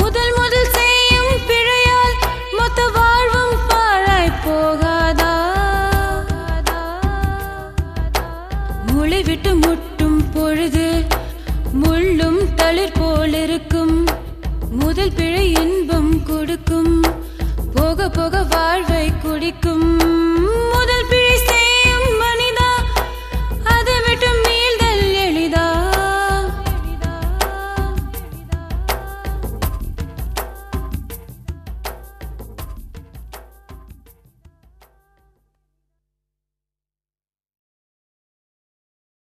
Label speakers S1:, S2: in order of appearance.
S1: முதல் முதல் செய்யும் பிழையால் மொத்த வாழ்வும் பாழாய் போகாதா? முளை விட்டு முட்டும் பொழுது முள்ளும் தளிர் போல் இருக்கும். முதல் பிழை இன்பம் கொடுக்கும், போக போக வாழ்வை குடிக்கும். முதல்